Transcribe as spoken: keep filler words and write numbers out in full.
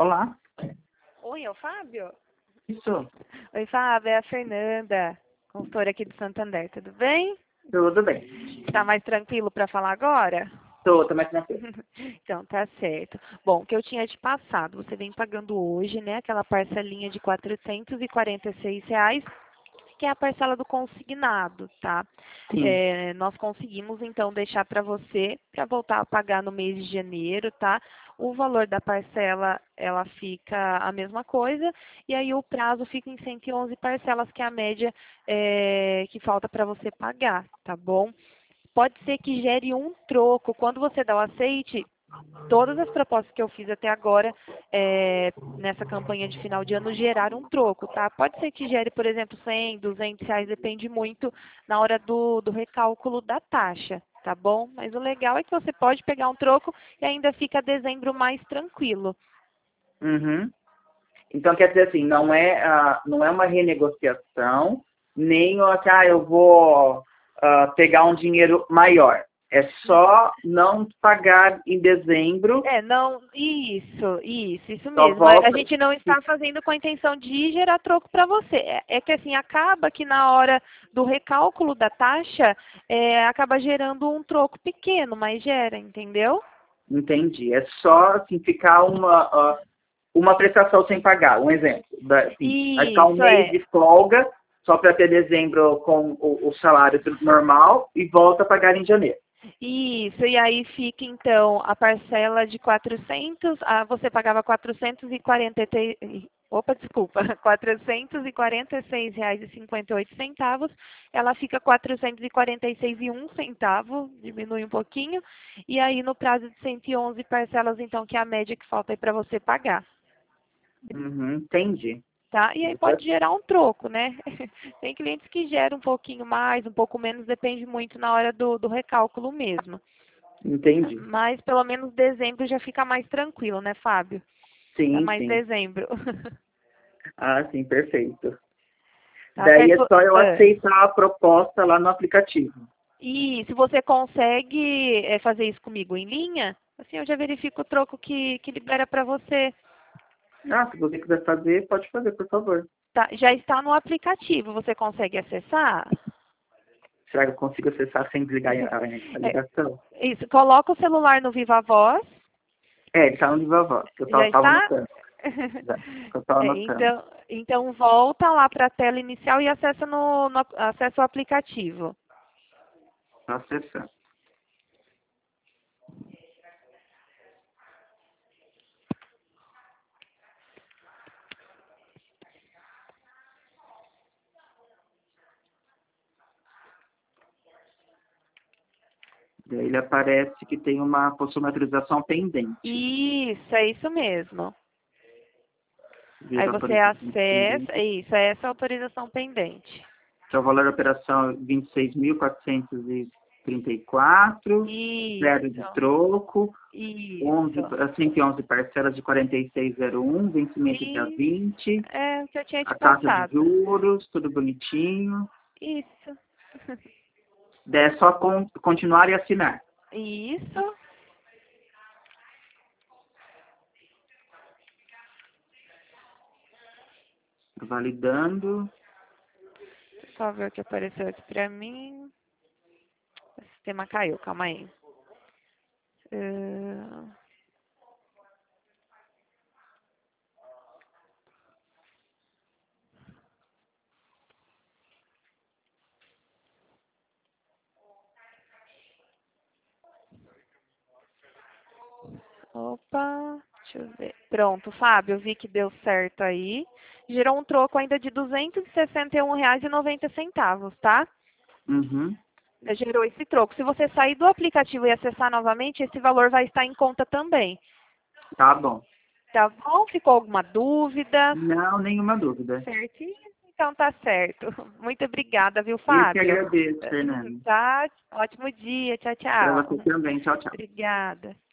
Olá, Oi, é o Fábio? isso, Oi, Fábio, é a Fernanda, consultora aqui do Santander, tudo bem? tudo bem. Tá mais tranquilo para falar agora? Tô, tô mais tranquilo. Então, tá certo. Bom, o que eu tinha te passado, você vem pagando hoje, né, aquela parcelinha de quatrocentos e quarenta e seis reais, que é a parcela do consignado, tá? Sim. É, nós conseguimos, então, deixar para você, para voltar a pagar no mês de janeiro, tá? O valor da parcela, ela fica a mesma coisa, e aí o prazo fica em cento e onze parcelas, que é a média é, que falta para você pagar, tá bom? Pode ser que gere um troco. Quando você dá o aceite, todas as propostas que eu fiz até agora, é, nessa campanha de final de ano, geraram um troco, tá? Pode ser que gere, por exemplo, cem, duzentos reais, depende muito na hora do, do recálculo da taxa, tá bom? Mas o legal é que você pode pegar um troco e ainda fica dezembro mais tranquilo. Uhum. Então quer dizer assim, não é, ah, não é uma renegociação, nem ó, que ah, eu vou ah, pegar um dinheiro maior. É só não pagar em dezembro, É, não, isso, isso, isso só mesmo. A a volta. gente não está fazendo com a intenção de gerar troco para você. É, é que assim, acaba que na hora do recálculo da taxa, é, acaba gerando um troco pequeno, mas gera, entendeu? Entendi. É só assim, ficar uma, ah, uma prestação sem pagar. Um exemplo. Da, assim, vai ficar um Isso, mês é. de folga só para ter dezembro com o, o salário normal e volta a pagar em janeiro. Isso, e aí fica então a parcela de quatrocentos, ah, você pagava quatrocentos e quarenta e três, opa, desculpa, quatrocentos e quarenta e seis reais e cinquenta e oito centavos, ela fica quatrocentos e quarenta e seis e um centavo, diminui um pouquinho, e aí no prazo de cento e onze parcelas, então, que é a média que falta aí para você pagar. Uhum, entendi. Tá? E aí pode gerar um troco, né? Tem clientes que geram um pouquinho mais, um pouco menos, depende muito na hora do, do recálculo mesmo. Entendi. Mas pelo menos dezembro já fica mais tranquilo, né, Fábio? É Sim, mais sim. dezembro. Ah, sim, perfeito. Tá Daí é certo? só eu Ah, aceitar a proposta lá no aplicativo. e se você consegue é, fazer isso comigo em linha, assim eu já verifico o troco que, que libera para você. Ah, se você quiser fazer, pode fazer, por favor. Tá? Já está no aplicativo, você consegue acessar? Será que eu consigo acessar sem desligar a, a É, ligação? isso, coloca o celular no Viva Voz. É, ele tá no Viva Voz, que eu Já estava está? anotando. Já, que eu tava É, anotando. então, então volta lá para a tela inicial e acessa, no, no, acessa o aplicativo. Tô acessando. Daí ele aparece que tem uma, possui uma atualização pendente. Isso, é isso mesmo. Aí Veja a você atualização acessa, pendente. isso, é essa autorização pendente. Que é o valor da operação vinte e seis mil quatrocentos e trinta e quatro, zero de Isso, troco, onze, isso. cento e onze parcelas de quarenta e seis e zero um, vencimento dia E vinte, é o que eu tinha te a taxa de passado. juros, tudo bonitinho. Isso, Daí é só con- continuar e assinar. isso. Validando. Deixa eu só ver o que apareceu aqui pra mim. O sistema caiu, calma aí. Ah, opa, deixa eu ver. Pronto, Fábio, eu vi que deu certo aí. Gerou um troco ainda de duzentos e sessenta e um reais e noventa centavos, tá? Uhum. Gerou esse troco. Se você sair do aplicativo e acessar novamente, esse valor vai estar em conta também. Tá bom. Tá bom? Ficou alguma dúvida? Não, nenhuma dúvida. Certinho? Então tá certo. Muito obrigada, viu, Eu que Fábio? agradeço, Fernando. Tá? Ótimo dia. Tchau, Para tchau. você também. Tchau, tchau. Obrigada.